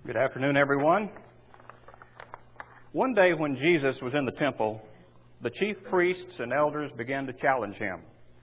Good afternoon, everyone. One day when Jesus was in the temple, the chief priests and elders began to challenge him.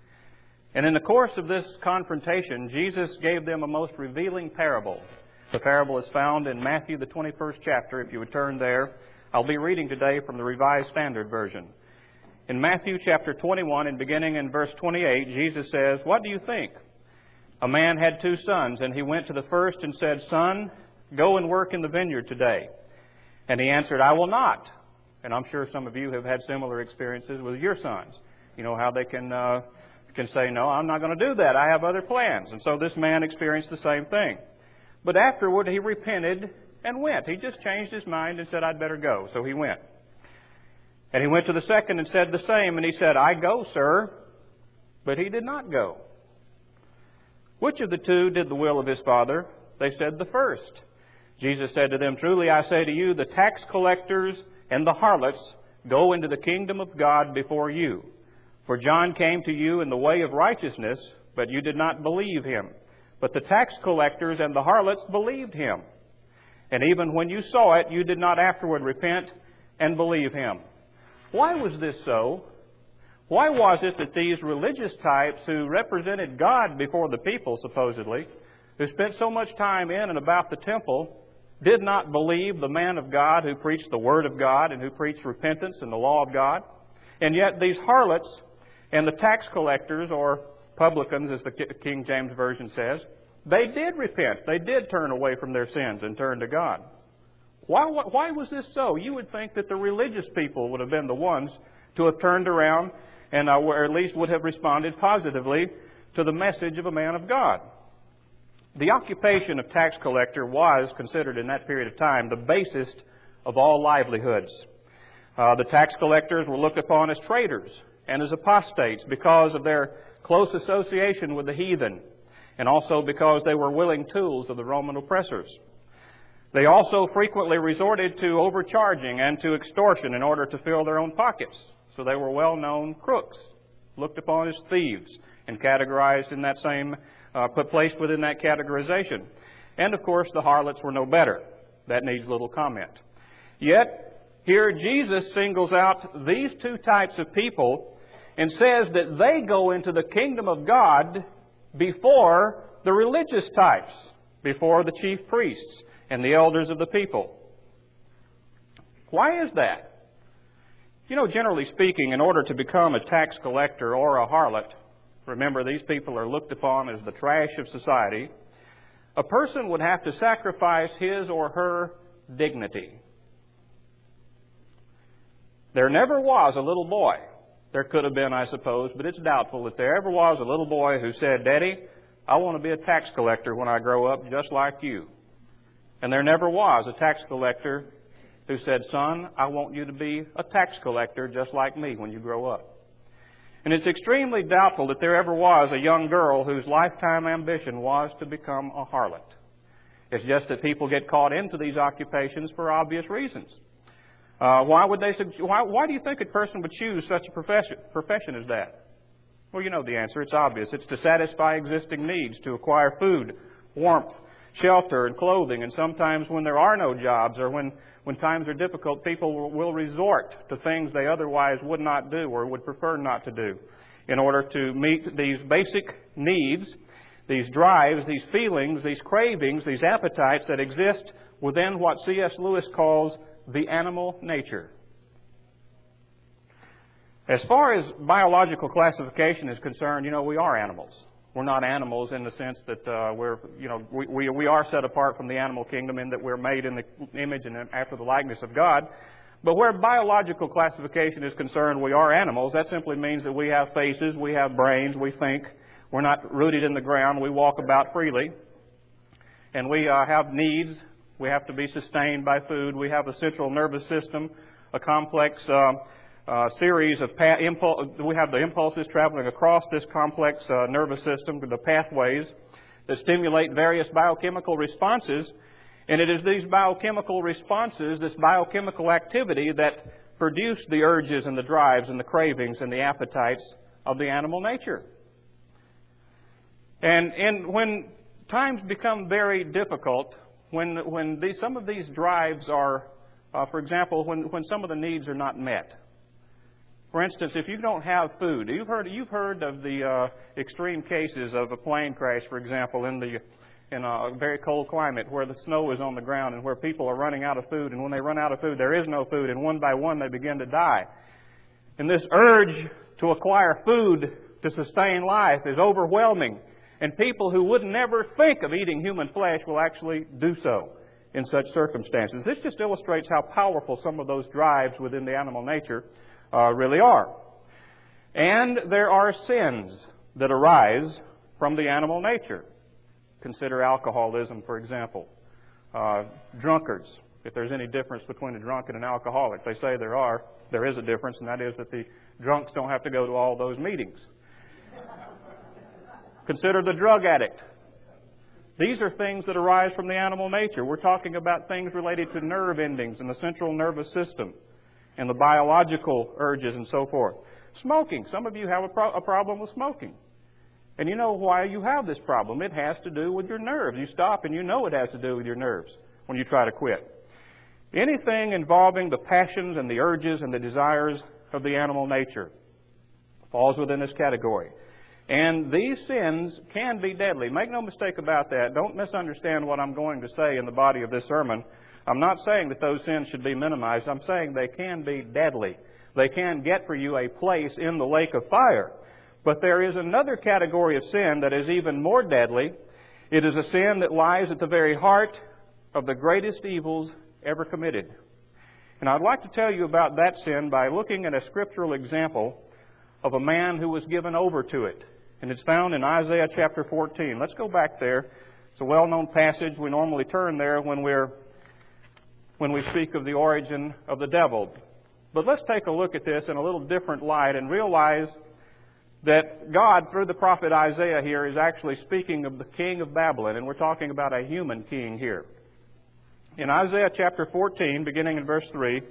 And in the course of this confrontation, Jesus gave them a most revealing parable. The parable is found in Matthew, the 21st chapter. If you would turn there, I'll be reading today from the Revised Standard Version. In Matthew chapter 21 and beginning in verse 28, Jesus says, "What do you think? A man had 2 sons, and he went to the first and said, 'Son, go and work in the vineyard today.' And he answered, 'I will not.'" And I'm sure some of you have had similar experiences with your sons. You know how they can say, "No, I'm not going to do that. I have other plans." And so this man experienced the same thing. But afterward, he repented and went. He just changed his mind and said, "I'd better go." So he went. And he went to the second and said the same. And he said, "I go, sir." But he did not go. "Which of the 2 did the will of his father?" They said, "The first." Jesus said to them, "Truly I say to you, the tax collectors and the harlots go into the kingdom of God before you. For John came to you in the way of righteousness, but you did not believe him. But the tax collectors and the harlots believed him. And even when you saw it, you did not afterward repent and believe him." Why was this so? Why was it that these religious types who represented God before the people, supposedly, who spent so much time in and about the temple, did not believe the man of God who preached the Word of God and who preached repentance and the law of God? And yet these harlots and the tax collectors, or publicans as the King James Version says, they did repent. They did turn away from their sins and turn to God. Why was this so? You would think that the religious people would have been the ones to have turned around and or at least would have responded positively to the message of a man of God. The occupation of tax collector was considered in that period of time the basest of all livelihoods. The tax collectors were looked upon as traitors and as apostates because of their close association with the heathen, and also because they were willing tools of the Roman oppressors. They also frequently resorted to overcharging and to extortion in order to fill their own pockets. So they were well-known crooks, looked upon as thieves, and categorized in that same placed within that categorization. And of course, the harlots were no better. That needs little comment. Yet, here Jesus singles out these 2 types of people and says that they go into the kingdom of God before the religious types, before the chief priests and the elders of the people. Why is that? You know, generally speaking, in order to become a tax collector or a harlot, remember, these people are looked upon as the trash of society, a person would have to sacrifice his or her dignity. There never was a little boy. There could have been, I suppose, but it's doubtful that there ever was a little boy who said, "Daddy, I want to be a tax collector when I grow up just like you." And there never was a tax collector who said, "Son, I want you to be a tax collector just like me when you grow up." And it's extremely doubtful that there ever was a young girl whose lifetime ambition was to become a harlot. It's just that people get caught into these occupations for obvious reasons. Why do you think a person would choose such a profession as that? Well, you know the answer. It's obvious. It's to satisfy existing needs, to acquire food, warmth, shelter, and clothing. And sometimes when there are no jobs or when times are difficult, people will resort to things they otherwise would not do or would prefer not to do in order to meet these basic needs, these drives, these feelings, these cravings, these appetites that exist within what C.S. Lewis calls the animal nature. As far as biological classification is concerned, you know, we are animals. We're not animals in the sense that we are set apart from the animal kingdom in that we're made in the image and after the likeness of God. But where biological classification is concerned, we are animals. That simply means that we have faces, we have brains, we think. We're not rooted in the ground. We walk about freely. And we have needs. We have to be sustained by food. We have a central nervous system, a complex series of we have the impulses traveling across this complex nervous system, the pathways that stimulate various biochemical responses. And it is these biochemical responses, this biochemical activity, that produce the urges and the drives and the cravings and the appetites of the animal nature. And when times become very difficult, some of these drives are, for example, when some of the needs are not met. For instance, if you don't have food, you've heard of the extreme cases of a plane crash, for example, in a very cold climate where the snow is on the ground and where people are running out of food, and when they run out of food, there is no food, and one by one they begin to die. And this urge to acquire food to sustain life is overwhelming, and people who would never think of eating human flesh will actually do so in such circumstances. This just illustrates how powerful some of those drives within the animal nature really are. And there are sins that arise from the animal nature. Consider alcoholism, for example. Drunkards, if there's any difference between a drunk and an alcoholic. They say there is a difference, and that is that the drunks don't have to go to all those meetings. Consider the drug addict. These are things that arise from the animal nature. We're talking about things related to nerve endings in the central nervous system and the biological urges and so forth. Smoking. Some of you have a problem with smoking. And you know why you have this problem. It has to do with your nerves. You stop and you know it has to do with your nerves when you try to quit. Anything involving the passions and the urges and the desires of the animal nature falls within this category. And these sins can be deadly. Make no mistake about that. Don't misunderstand what I'm going to say in the body of this sermon. I'm not saying that those sins should be minimized. I'm saying they can be deadly. They can get for you a place in the lake of fire. But there is another category of sin that is even more deadly. It is a sin that lies at the very heart of the greatest evils ever committed. And I'd like to tell you about that sin by looking at a scriptural example of a man who was given over to it. And it's found in Isaiah chapter 14. Let's go back there. It's a well-known passage. We normally turn there when we speak of the origin of the devil. But let's take a look at this in a little different light and realize that God, through the prophet Isaiah here, is actually speaking of the king of Babylon, and we're talking about a human king here. In Isaiah chapter 14, beginning in verse 3,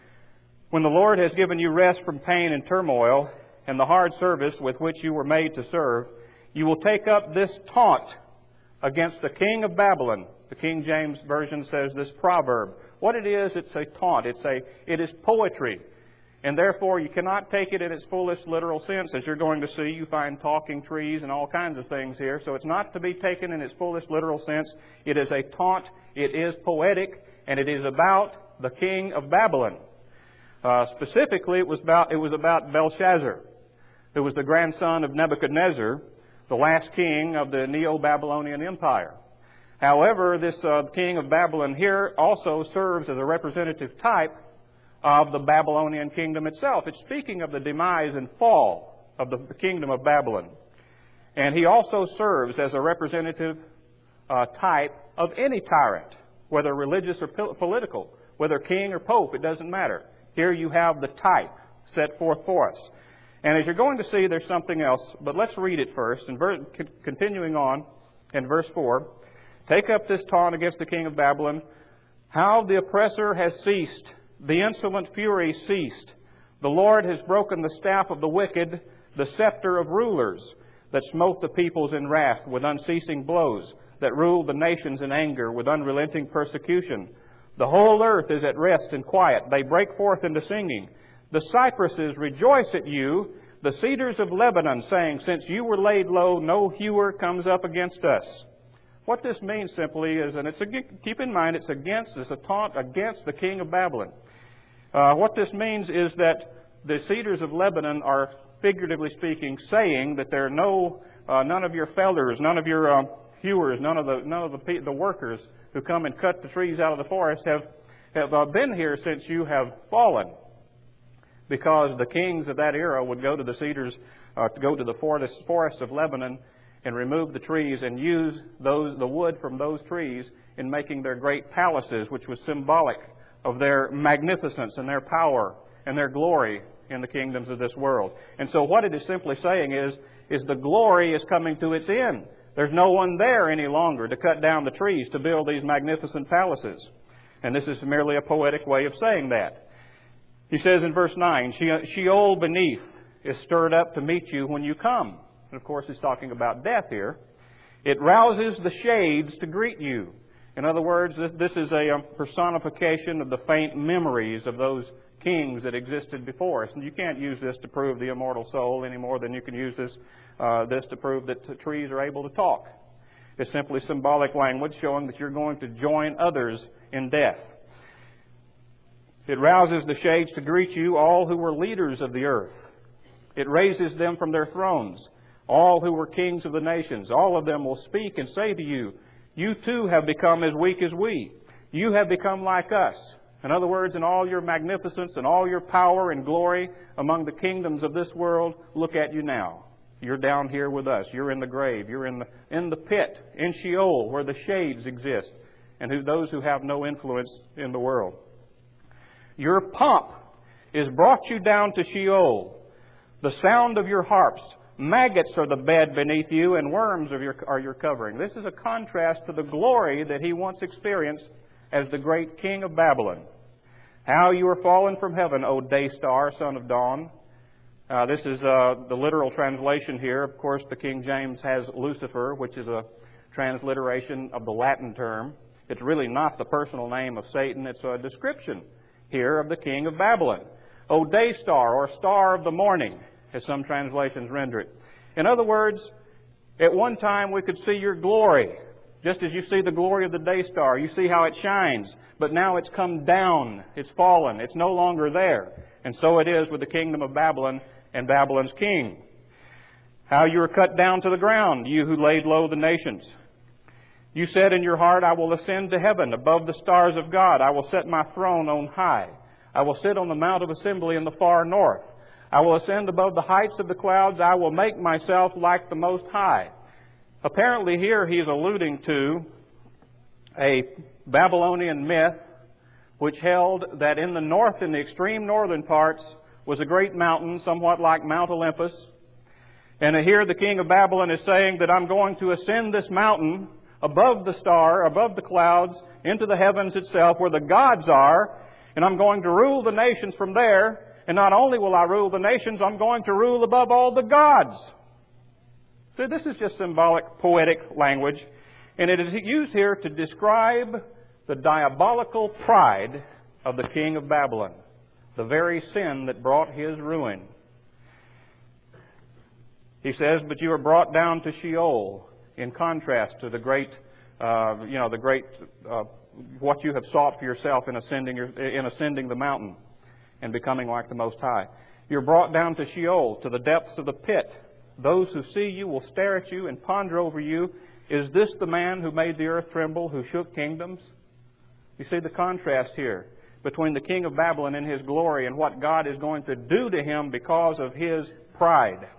"When the Lord has given you rest from pain and turmoil, and the hard service with which you were made to serve, you will take up this taunt against the king of Babylon." The King James Version says this proverb. What it is, it's a taunt. It is poetry. And therefore, you cannot take it in its fullest literal sense. As you're going to see, you find talking trees and all kinds of things here. So it's not to be taken in its fullest literal sense. It is a taunt. It is poetic. And it is about the king of Babylon. Specifically, it was about Belshazzar, who was the grandson of Nebuchadnezzar, the last king of the Neo-Babylonian Empire. However, this king of Babylon here also serves as a representative type of the Babylonian kingdom itself. It's speaking of the demise and fall of the kingdom of Babylon. And he also serves as a representative type of any tyrant, whether religious or political, whether king or pope, it doesn't matter. Here you have the type set forth for us. And as you're going to see, there's something else, but let's read it first. And continuing on in verse 4, "Take up this taunt against the king of Babylon, how the oppressor has ceased, the insolent fury ceased. The Lord has broken the staff of the wicked, the scepter of rulers, that smote the peoples in wrath with unceasing blows, that ruled the nations in anger with unrelenting persecution. The whole earth is at rest and quiet. They break forth into singing. The cypresses rejoice at you, the cedars of Lebanon, saying, since you were laid low, no hewer comes up against us." What this means simply is, and keep in mind, it's a taunt against the king of Babylon. What this means is that the cedars of Lebanon are, figuratively speaking, saying that there are none of your fellers, none of your hewers, none of the workers who come and cut the trees out of the forest have been here since you have fallen. Because the kings of that era would go to the cedars, go to the forests of Lebanon and remove the trees and use the wood from those trees in making their great palaces, which was symbolic of their magnificence and their power and their glory in the kingdoms of this world. And so what it is simply saying is the glory is coming to its end. There's no one there any longer to cut down the trees to build these magnificent palaces. And this is merely a poetic way of saying that. He says in verse 9, "Sheol beneath is stirred up to meet you when you come." And of course, he's talking about death here. "It rouses the shades to greet you. In other words, this is a personification of the faint memories of those kings that existed before us. And you can't use this to prove the immortal soul any more than you can use this to prove that the trees are able to talk. It's simply symbolic language showing that you're going to join others in death. It rouses the shades to greet you, all who were leaders of the earth. It raises them from their thrones, all who were kings of the nations. All of them will speak and say to you, you too have become as weak as we. You have become like us. In other words, in all your magnificence and all your power and glory among the kingdoms of this world, look at you now. You're down here with us. You're in the grave. You're in the pit, in Sheol, where the shades exist, and those who have no influence in the world. Your pomp is brought you down to Sheol. The sound of your harps. Maggots are the bed beneath you, and worms are your covering. This is a contrast to the glory that he once experienced as the great king of Babylon. How you are fallen from heaven, O day star, son of dawn. This is the literal translation here. Of course, the King James has Lucifer, which is a transliteration of the Latin term. It's really not the personal name of Satan. It's a description here of the king of Babylon. O day star, or star of the morning, as some translations render it. In other words, at one time we could see your glory. Just as you see the glory of the day star, you see how it shines. But now it's come down. It's fallen. It's no longer there. And so it is with the kingdom of Babylon and Babylon's king. How you are cut down to the ground, you who laid low the nations. You said in your heart, I will ascend to heaven above the stars of God. I will set my throne on high. I will sit on the mount of assembly in the far north. I will ascend above the heights of the clouds. I will make myself like the Most High. Apparently here he is alluding to a Babylonian myth which held that in the north, in the extreme northern parts, was a great mountain, somewhat like Mount Olympus. And here the king of Babylon is saying that I'm going to ascend this mountain above the star, above the clouds, into the heavens itself where the gods are, and I'm going to rule the nations from there. And not only will I rule the nations, I'm going to rule above all the gods. So this is just symbolic, poetic language. And it is used here to describe the diabolical pride of the king of Babylon, the very sin that brought his ruin. He says, but you are brought down to Sheol, in contrast to the great, what you have sought for yourself in ascending the mountain and becoming like the Most High. You're brought down to Sheol, to the depths of the pit. Those who see you will stare at you and ponder over you. Is this the man who made the earth tremble, who shook kingdoms? You see the contrast here between the king of Babylon and his glory and what God is going to do to him because of his pride.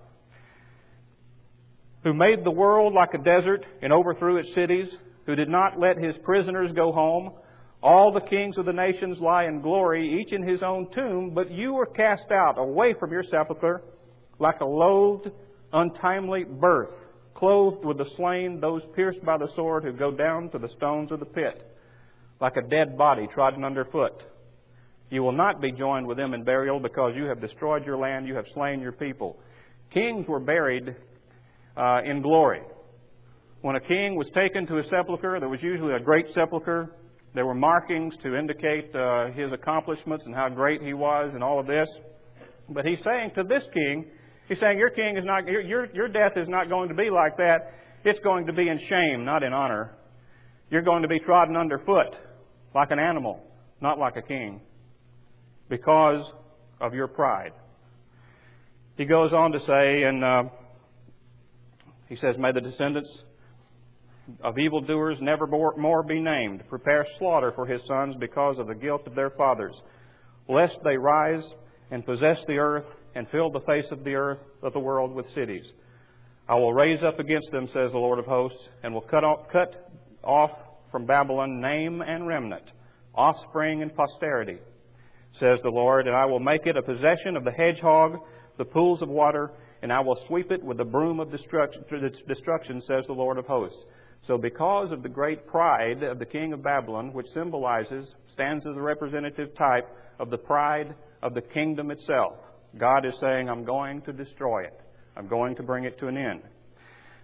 Who made the world like a desert and overthrew its cities, who did not let his prisoners go home. All the kings of the nations lie in glory, each in his own tomb, but you were cast out away from your sepulchre like a loathed, untimely birth, clothed with the slain, those pierced by the sword who go down to the stones of the pit, like a dead body trodden underfoot. You will not be joined with them in burial because you have destroyed your land, you have slain your people. Kings were buried in glory. When a king was taken to a sepulchre, there was usually a great sepulchre. There were markings to indicate his accomplishments and how great he was and all of this. But he's saying to this king, he's saying your king is not, your death is not going to be like that. It's going to be in shame, not in honor. You're going to be trodden underfoot like an animal, not like a king, because of your pride. He goes on to say, and he says, may the descendants of evildoers never more be named. Prepare slaughter for his sons because of the guilt of their fathers, lest they rise and possess the earth and fill the face of the earth of the world with cities. I will raise up against them, says the Lord of hosts, and will cut off from Babylon name and remnant, offspring and posterity, says the Lord, and I will make it a possession of the hedgehog, the pools of water, and I will sweep it with the broom of destruction, says the Lord of hosts. So because of the great pride of the king of Babylon, which stands as a representative type of the pride of the kingdom itself, God is saying, I'm going to destroy it. I'm going to bring it to an end.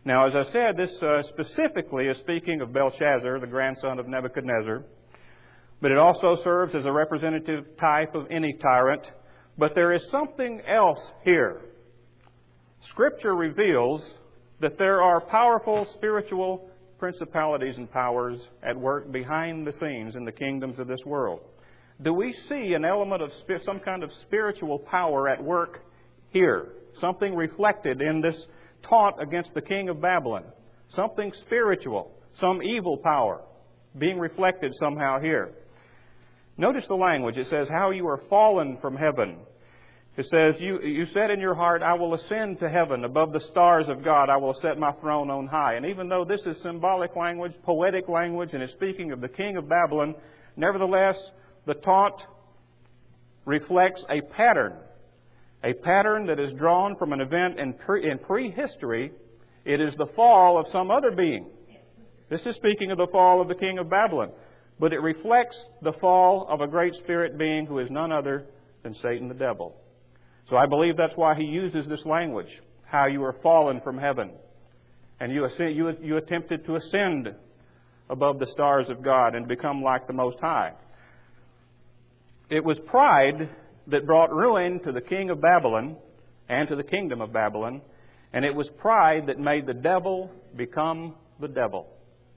Now, as I said, this specifically is speaking of Belshazzar, the grandson of Nebuchadnezzar, but it also serves as a representative type of any tyrant. But there is something else here. Scripture reveals that there are powerful spiritual principalities and powers at work behind the scenes in the kingdoms of this world. Do we see an element of some kind of spiritual power at work here? Something reflected in this taunt against the king of Babylon. Something spiritual, some evil power being reflected somehow here. Notice the language. It says, how you are fallen from heaven. It says, you said in your heart, I will ascend to heaven. Above the stars of God, I will set my throne on high. And even though this is symbolic language, poetic language, and is speaking of the king of Babylon, nevertheless, the taunt reflects a pattern that is drawn from an event in prehistory. It is the fall of some other being. This is speaking of the fall of the king of Babylon. But it reflects the fall of a great spirit being who is none other than Satan the devil. So I believe that's why he uses this language, how you are fallen from heaven. And you attempted to ascend above the stars of God and become like the Most High. It was pride that brought ruin to the king of Babylon and to the kingdom of Babylon. And it was pride that made the devil become the devil.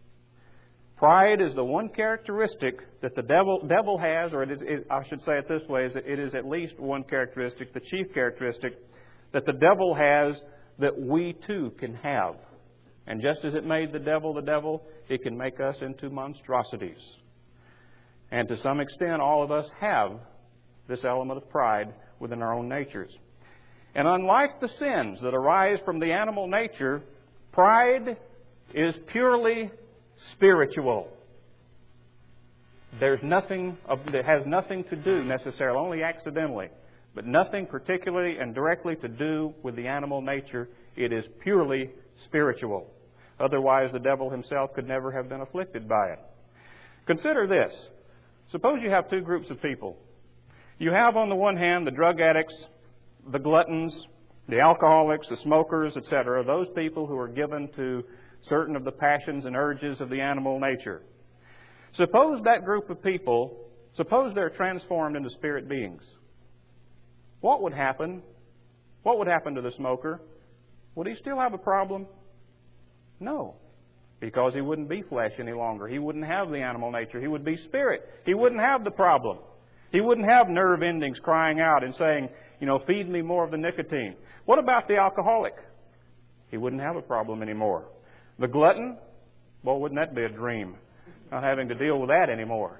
Pride is the one characteristic that the devil has, or I should say it this way, it is at least one characteristic, the chief characteristic, that the devil has that we too can have. And just as it made the devil, it can make us into monstrosities. And to some extent, all of us have this element of pride within our own natures. And unlike the sins that arise from the animal nature, pride is purely spiritual. There's nothing that has nothing to do necessarily, only accidentally, but nothing particularly and directly to do with the animal nature. It is purely spiritual. Otherwise, the devil himself could never have been afflicted by it. Consider this. Suppose you have two groups of people. You have on the one hand the drug addicts, the gluttons, the alcoholics, the smokers, etc., those people who are given to certain of the passions and urges of the animal nature. Suppose that group of people, suppose they're transformed into spirit beings. What would happen? What would happen to the smoker? Would he still have a problem? No, because he wouldn't be flesh any longer. He wouldn't have the animal nature. He would be spirit. He wouldn't have the problem. He wouldn't have nerve endings crying out and saying, feed me more of the nicotine. What about the alcoholic? He wouldn't have a problem anymore. The glutton? Well, wouldn't that be a dream? Not having to deal with that anymore.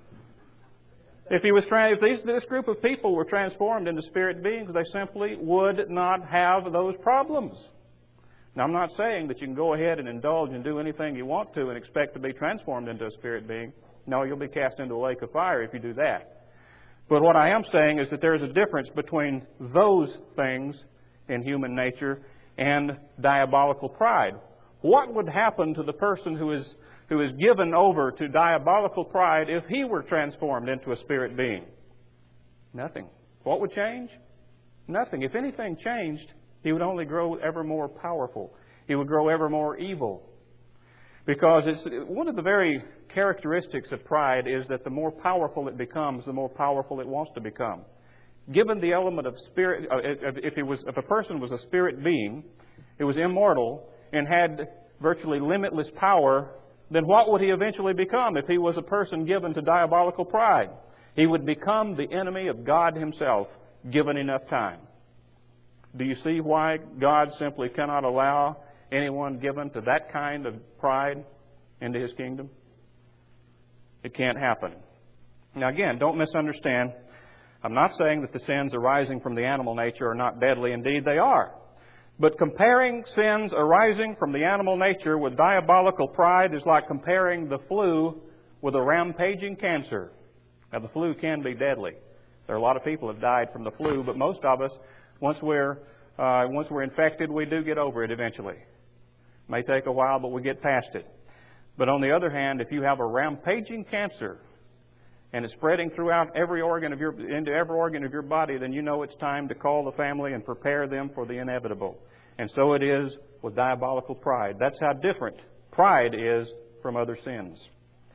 If this group of people were transformed into spirit beings, they simply would not have those problems. Now, I'm not saying that you can go ahead and indulge and do anything you want to and expect to be transformed into a spirit being. No, you'll be cast into a lake of fire if you do that. But what I am saying is that there is a difference between those things in human nature and diabolical pride. What would happen to the person who is given over to diabolical pride if he were transformed into a spirit being? Nothing. What would change? Nothing. If anything changed, he would only grow ever more powerful. He would grow ever more evil. Because it's one of the very characteristics of pride is that the more powerful it becomes, the more powerful it wants to become. Given the element of spirit, if a person was a spirit being, it was immortal and had virtually limitless power, then what would he eventually become if he was a person given to diabolical pride? He would become the enemy of God himself, given enough time. Do you see why God simply cannot allow anyone given to that kind of pride into His kingdom? It can't happen. Now again, don't misunderstand. I'm not saying that the sins arising from the animal nature are not deadly. Indeed, they are. But comparing sins arising from the animal nature with diabolical pride is like comparing the flu with a rampaging cancer. Now, the flu can be deadly. There are a lot of people who have died from the flu, but most of us, once we're infected, we do get over it eventually. It may take a while, but we get past it. But on the other hand, if you have a rampaging cancer and it's spreading throughout into every organ of your body, then you know it's time to call the family and prepare them for the inevitable. And so it is with diabolical pride. That's how different pride is from other sins.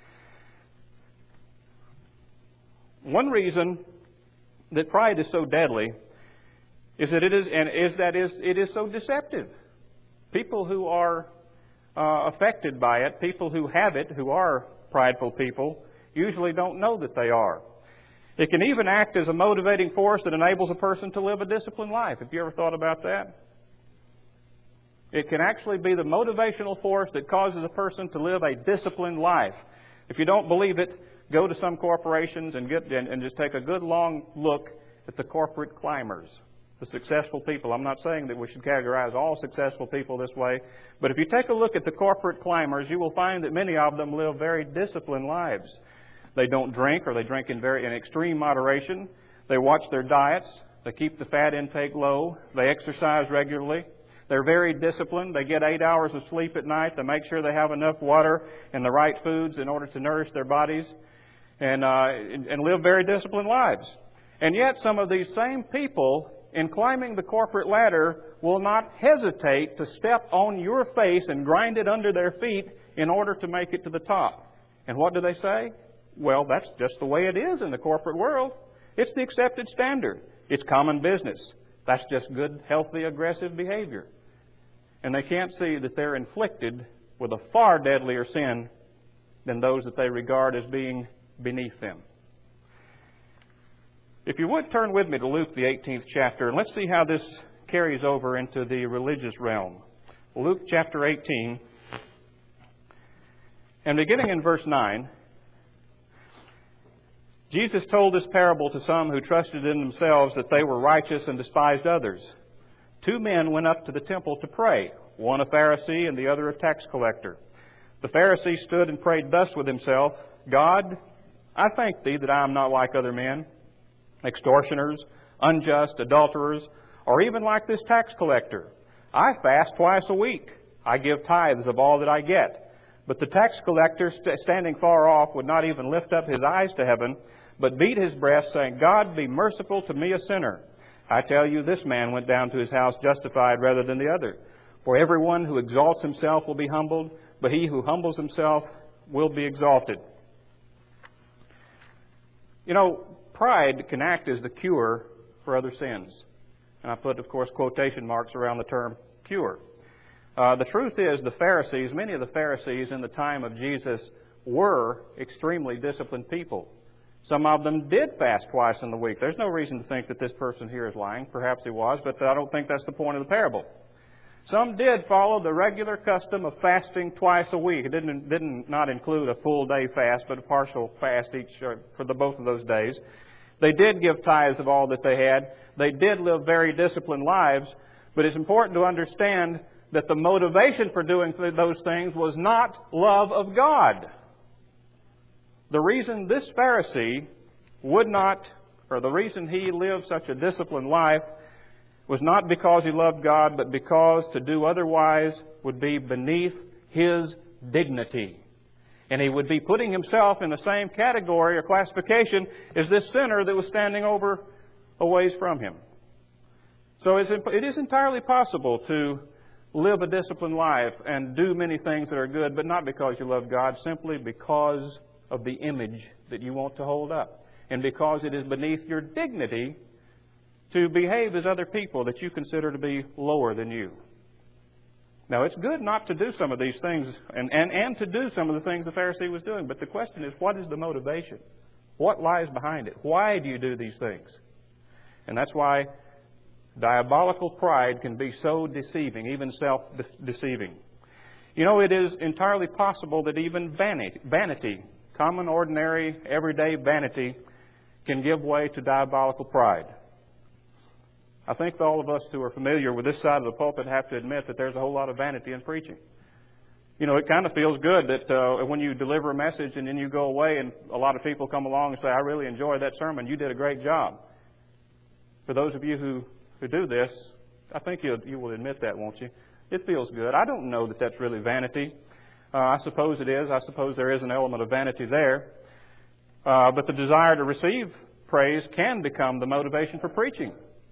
One reason that pride is so deadly is that it is so deceptive. People who are affected by it, people who have it, who are prideful people, usually don't know that they are. It can even act as a motivating force that enables a person to live a disciplined life. Have you ever thought about that? It can actually be the motivational force that causes a person to live a disciplined life. If you don't believe it, go to some corporations and just take a good long look at the corporate climbers, the successful people. I'm not saying that we should categorize all successful people this way, but if you take a look at the corporate climbers, you will find that many of them live very disciplined lives. They don't drink, or they drink in extreme moderation. They watch their diets. They keep the fat intake low. They exercise regularly. They're very disciplined. They get 8 hours of sleep at night. They make sure they have enough water and the right foods in order to nourish their bodies, and live very disciplined lives. And yet some of these same people, in climbing the corporate ladder, will not hesitate to step on your face and grind it under their feet in order to make it to the top. And what do they say? Well, that's just the way it is in the corporate world. It's the accepted standard. It's common business. That's just good, healthy, aggressive behavior. And they can't see that they're inflicted with a far deadlier sin than those that they regard as being beneath them. If you would, turn with me to Luke, the 18th chapter, and let's see how this carries over into the religious realm. Luke chapter 18, and beginning in verse 9, Jesus told this parable to some who trusted in themselves that they were righteous and despised others. 2 men went up to the temple to pray, one a Pharisee and the other a tax collector. The Pharisee stood and prayed thus with himself, God, I thank Thee that I am not like other men, extortioners, unjust, adulterers, or even like this tax collector. I fast twice a week. I give tithes of all that I get. But the tax collector, standing far off, would not even lift up his eyes to heaven, but beat his breast, saying, God, be merciful to me, a sinner. I tell you, this man went down to his house justified rather than the other. For everyone who exalts himself will be humbled, but he who humbles himself will be exalted. You know, pride can act as the cure for other sins. And I put, of course, quotation marks around the term cure. The truth is, the Pharisees, many of the Pharisees in the time of Jesus were extremely disciplined people. Some of them did fast twice in the week. There's no reason to think that this person here is lying. Perhaps he was, but I don't think that's the point of the parable. Some did follow the regular custom of fasting twice a week. It did not include a full day fast, but a partial fast for both of those days. They did give tithes of all that they had. They did live very disciplined lives, but it's important to understand that the motivation for doing those things was not love of God. The reason this Pharisee the reason he lived such a disciplined life was not because he loved God, but because to do otherwise would be beneath his dignity. And he would be putting himself in the same category or classification as this sinner that was standing over a ways from him. So it is entirely possible to live a disciplined life and do many things that are good, but not because you love God, simply because of the image that you want to hold up, and because it is beneath your dignity to behave as other people that you consider to be lower than you. Now, it's good not to do some of these things and to do some of the things the Pharisee was doing, but the question is, what is the motivation? What lies behind it? Why do you do these things? And that's why diabolical pride can be so deceiving, even self-deceiving. You know, it is entirely possible that even vanity, common, ordinary, everyday vanity, can give way to diabolical pride. I think all of us who are familiar with this side of the pulpit have to admit that there's a whole lot of vanity in preaching. You know, it kind of feels good that when you deliver a message and then you go away and a lot of people come along and say, I really enjoyed that sermon, you did a great job. For those of you who do this, I think you will admit that, won't you? It feels good. I don't know that that's really vanity. I suppose it is. I suppose there is an element of vanity there. But the desire to receive praise can become the motivation for preaching.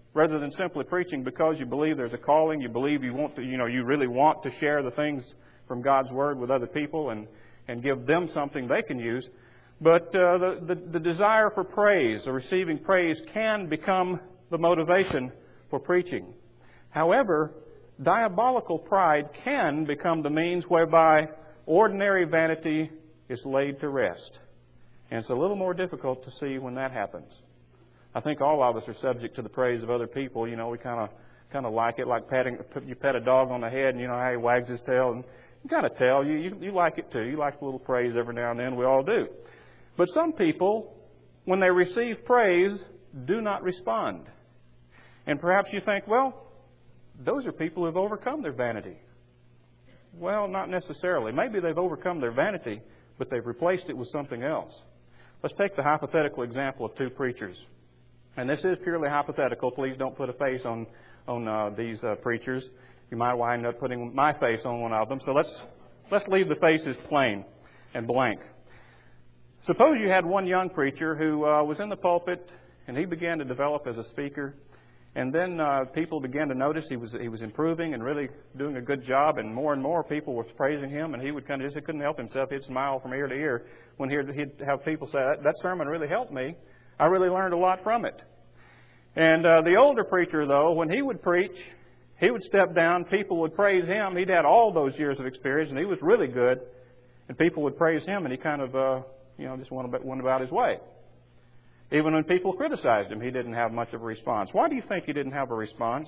rather than simply preaching because you believe there's a calling, you believe you want to, you really want to share the things from God's Word with other people and give them something they can use. But the desire for praise or receiving praise can become the motivation for preaching. However, diabolical pride can become the means whereby ordinary vanity is laid to rest. And it's a little more difficult to see when that happens. I think all of us are subject to the praise of other people. We kind of like it, like you pet a dog on the head, and how he wags his tail, and you kind of tell you like it too. You like a little praise every now and then. We all do. But some people, when they receive praise, do not respond. And perhaps you think, well, those are people who have overcome their vanity. Well, not necessarily. Maybe they've overcome their vanity, but they've replaced it with something else. Let's take the hypothetical example of two preachers. And this is purely hypothetical. Please don't put a face on these preachers. You might wind up putting my face on one of them. So let's leave the faces plain and blank. Suppose you had one young preacher who was in the pulpit and he began to develop as a speaker. And then people began to notice he was improving and really doing a good job, and more people were praising him, and he would kind of he couldn't help himself. He'd smile from ear to ear when he'd have people say, that sermon really helped me. I really learned a lot from it. And the older preacher, though, when he would preach, he would step down, people would praise him. He'd had all those years of experience, and he was really good, and people would praise him, and he kind of just went about his way. Even when people criticized him, he didn't have much of a response. Why do you think he didn't have a response?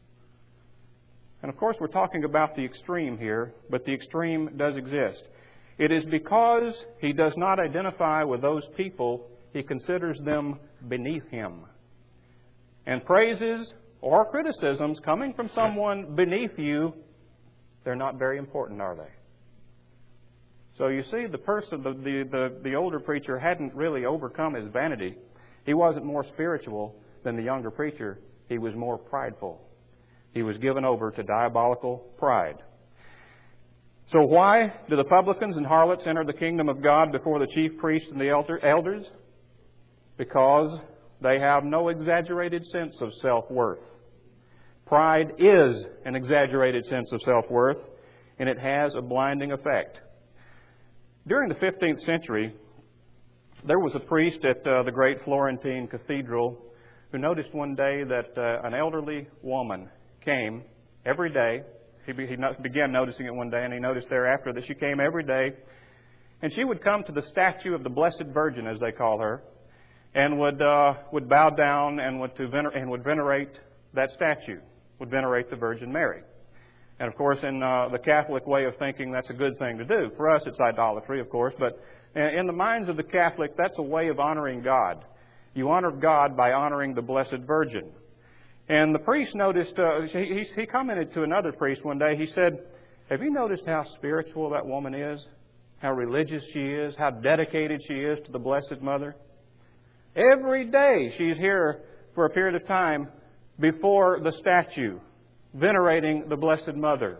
And of course, we're talking about the extreme here, but the extreme does exist. It is because he does not identify with those people, he considers them beneath him. And praises or criticisms coming from someone beneath you, they're not very important, are they? So you see, the older preacher hadn't really overcome his vanity. He wasn't more spiritual than the younger preacher. He was more prideful. He was given over to diabolical pride. So why do the publicans and harlots enter the kingdom of God before the chief priests and the elders? Because they have no exaggerated sense of self-worth. Pride is an exaggerated sense of self-worth, and it has a blinding effect. During the 15th century, there was a priest at the great Florentine cathedral who noticed one day that an elderly woman came every day. He began noticing it one day, and he noticed thereafter that she came every day. And she would come to the statue of the Blessed Virgin, as they call her, and would bow down and would venerate that statue, would venerate the Virgin Mary. And of course, in the Catholic way of thinking, that's a good thing to do. For us, it's idolatry, of course, but in the minds of the Catholic, that's a way of honoring God. You honor God by honoring the Blessed Virgin. And the priest noticed, he commented to another priest one day, he said, have you noticed how spiritual that woman is? How religious she is? How dedicated she is to the Blessed Mother? Every day she's here for a period of time before the statue, venerating the Blessed Mother.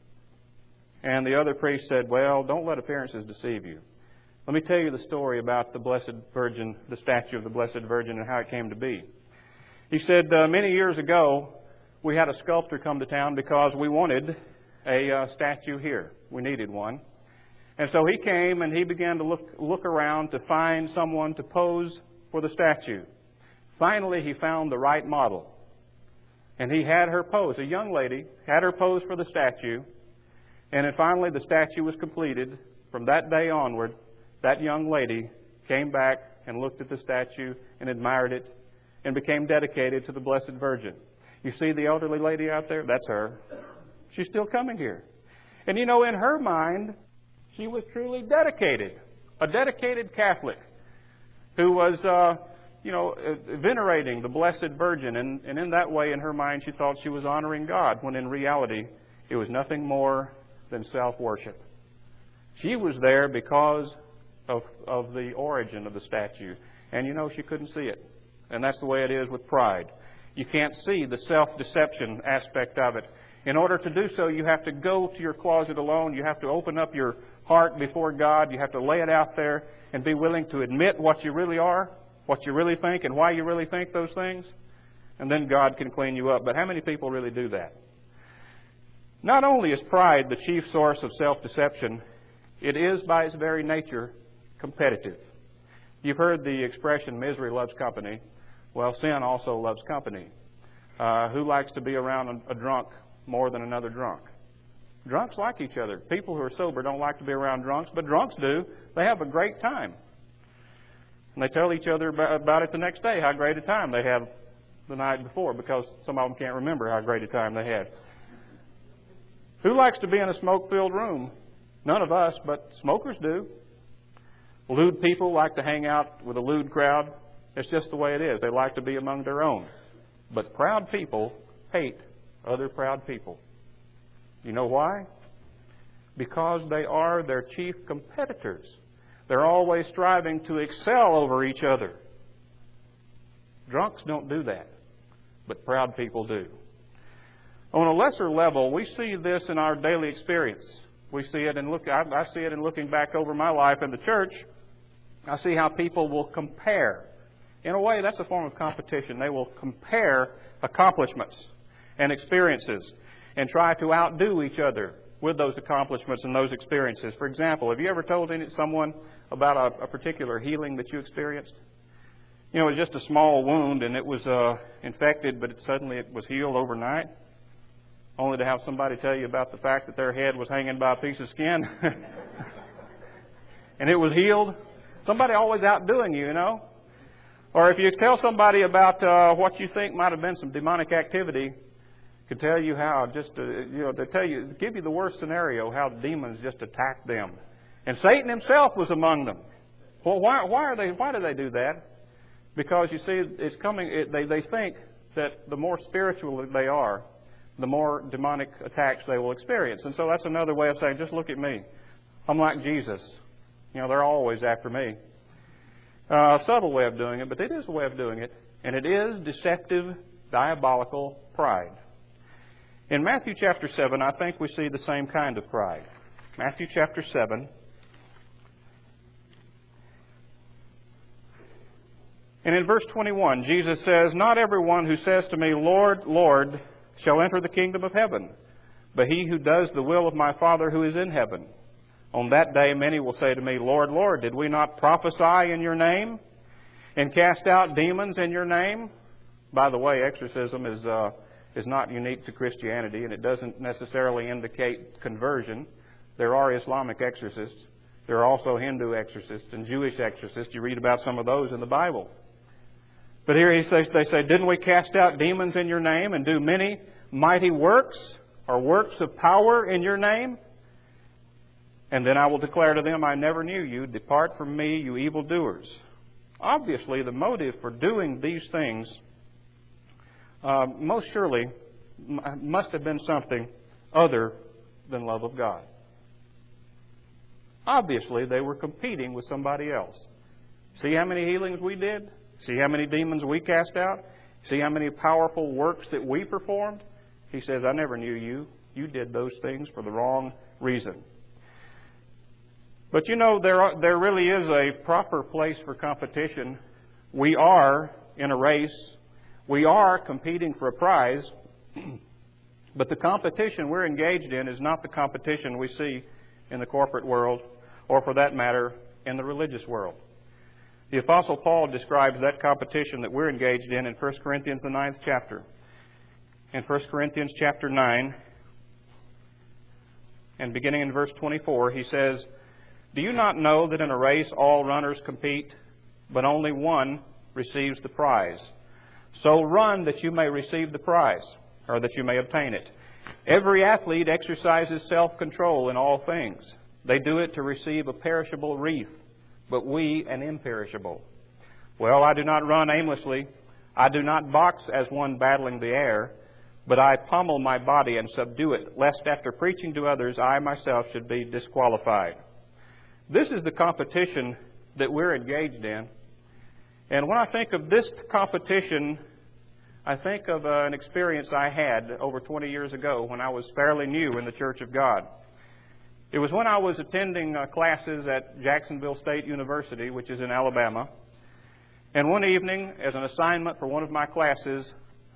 And the other priest said, well, don't let appearances deceive you. Let me tell you the story about the Blessed Virgin, the statue of the Blessed Virgin, and how it came to be. He said, many years ago, we had a sculptor come to town because we wanted a statue here. We needed one. And so he came and he began to look around to find someone to pose for the statue. Finally, he found the right model. And he had her pose. A young lady had her pose for the statue. And then finally, the statue was completed. From that day onward, that young lady came back and looked at the statue and admired it and became dedicated to the Blessed Virgin. You see the elderly lady out there? That's her. She's still coming here. And in her mind, she was truly dedicated. A dedicated Catholic who was, venerating the Blessed Virgin. And in that way, in her mind, she thought she was honoring God, when in reality, it was nothing more than self-worship. She was there because of the origin of the statue. And she couldn't see it. And that's the way it is with pride. You can't see the self-deception aspect of it. In order to do so, you have to go to your closet alone. You have to open up your heart before God. You have to lay it out there and be willing to admit what you really are, what you really think, and why you really think those things. and then God can clean you up. But how many people really do that? Not only is pride the chief source of self-deception, it is by its very nature competitive. You've heard the expression, misery loves company. Well, sin also loves company. Who likes to be around a drunk more than another drunk? Drunks like each other. People who are sober don't like to be around drunks, but drunks do. They have a great time. And they tell each other about it the next day, how great a time they had the night before, because some of them can't remember how great a time they had. Who likes to be in a smoke-filled room? None of us, but smokers do. Lewd people like to hang out with a lewd crowd. It's just the way it is. They like to be among their own. But proud people hate other proud people. You know why? Because they are their chief competitors. They're always striving to excel over each other. Drunks don't do that, but proud people do. On a lesser level, we see this in our daily experience. We see it I see it in looking back over my life in the church. I see how people will compare. In a way, that's a form of competition. They will compare accomplishments and experiences and try to outdo each other with those accomplishments and those experiences. For example, have you ever told someone about a particular healing that you experienced? You know, it was just a small wound and it was infected, but suddenly it was healed overnight, only to have somebody tell you about the fact that their head was hanging by a piece of skin and it was healed. Somebody always outdoing you, you know. Or if you tell somebody about what you think might have been some demonic activity, could tell you how they give you the worst scenario, how demons just attacked them, and Satan himself was among them. Well, why do they do that? Because you see, it's coming. They think that the more spiritual they are, the more demonic attacks they will experience, and so that's another way of saying, just look at me. I'm like Jesus. You know, they're always after me. A subtle way of doing it, but it is a way of doing it, and it is deceptive, diabolical pride. In Matthew chapter 7, I think we see the same kind of pride. Matthew chapter 7. And in verse 21, Jesus says, "Not everyone who says to me, 'Lord, Lord,' shall enter the kingdom of heaven, but he who does the will of my Father who is in heaven. On that day many will say to me, 'Lord, Lord, did we not prophesy in your name and cast out demons in your name?'" By the way, exorcism is not unique to Christianity, and it doesn't necessarily indicate conversion. There are Islamic exorcists. There are also Hindu exorcists and Jewish exorcists. You read about some of those in the Bible. But here they say, "Didn't we cast out demons in your name and do many mighty works or works of power in your name? And then I will declare to them, I never knew you. Depart from me, you evildoers." Obviously, the motive for doing these things most surely must have been something other than love of God. Obviously, they were competing with somebody else. See how many healings we did? See how many demons we cast out? See how many powerful works that we performed? He says, "I never knew you. You did those things for the wrong reason." But you know, there really is a proper place for competition. We are in a race. We are competing for a prize. But the competition we're engaged in is not the competition we see in the corporate world, or for that matter, in the religious world. The Apostle Paul describes that competition that we're engaged in 1 Corinthians, the 9th chapter. In 1 Corinthians chapter 9, and beginning in verse 24, he says, "Do you not know that in a race all runners compete, but only one receives the prize? So run that you may receive the prize, or that you may obtain it. Every athlete exercises self-control in all things. They do it to receive a perishable wreath, but we an imperishable. Well, I do not run aimlessly. I do not box as one battling the air, but I pummel my body and subdue it, lest after preaching to others I myself should be disqualified." This is the competition that we're engaged in. And when I think of this competition, I think of an experience I had over 20 years ago when I was fairly new in the Church of God. It was when I was attending classes at Jacksonville State University, which is in Alabama. And one evening, as an assignment for one of my classes,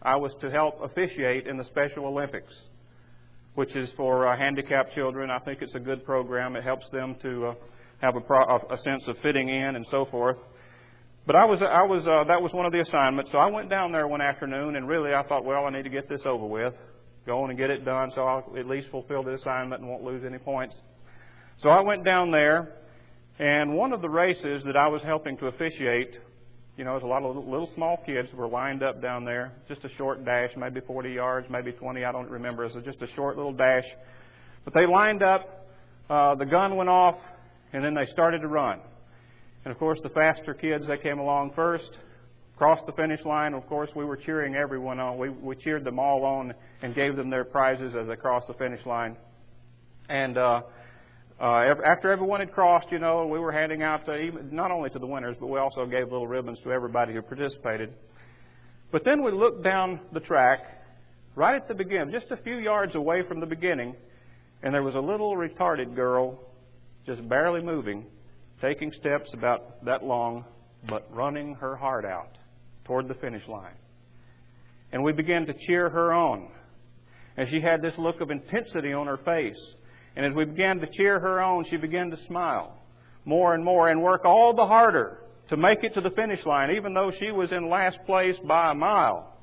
I was to help officiate in the Special Olympics, which is for handicapped children. I think it's a good program. It helps them to have a sense of fitting in and so forth. But that was one of the assignments. So I went down there one afternoon, and really I thought, well, I need to get this over with, go on and get it done, so I'll at least fulfill the assignment and won't lose any points. So I went down there, and one of the races that I was helping to officiate, you know, there's a lot of little small kids were lined up down there, just a short dash, maybe 40 yards, maybe 20, I don't remember. It was just a short little dash. But they lined up, the gun went off, and then they started to run. And, of course, the faster kids, they came along first, crossed the finish line. Of course, we were cheering everyone on. We cheered them all on and gave them their prizes as they crossed the finish line. And after everyone had crossed, you know, we were handing out not only to the winners, but we also gave little ribbons to everybody who participated. But then we looked down the track right at the beginning, just a few yards away from the beginning, and there was a little retarded girl just barely moving, taking steps about that long, but running her heart out toward the finish line. And we began to cheer her on. And she had this look of intensity on her face. And as we began to cheer her on, she began to smile more and more and work all the harder to make it to the finish line, even though she was in last place by a mile.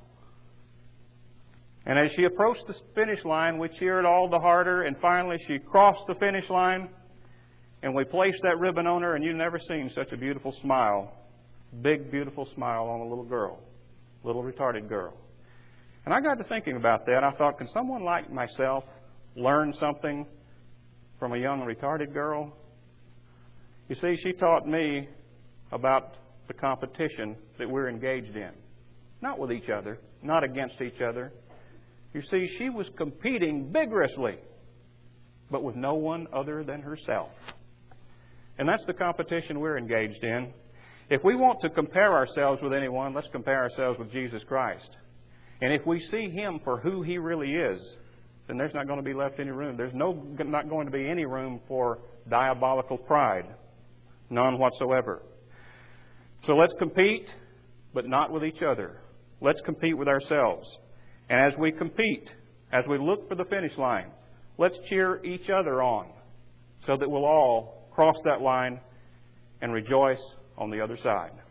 And as she approached the finish line, we cheered all the harder, and finally she crossed the finish line. And we placed that ribbon on her, and you've never seen such a beautiful smile, big, beautiful smile on a little girl, little retarded girl. And I got to thinking about that. I thought, can someone like myself learn something from a young retarded girl? You see, she taught me about the competition that we're engaged in. Not with each other, not against each other. You see, she was competing vigorously, but with no one other than herself. And that's the competition we're engaged in. If we want to compare ourselves with anyone, let's compare ourselves with Jesus Christ. And if we see Him for who He really is, then there's not going to be left any room. There's not going to be any room for diabolical pride. None whatsoever. So let's compete, but not with each other. Let's compete with ourselves. And as we compete, as we look for the finish line, let's cheer each other on so that we'll all cross that line and rejoice on the other side.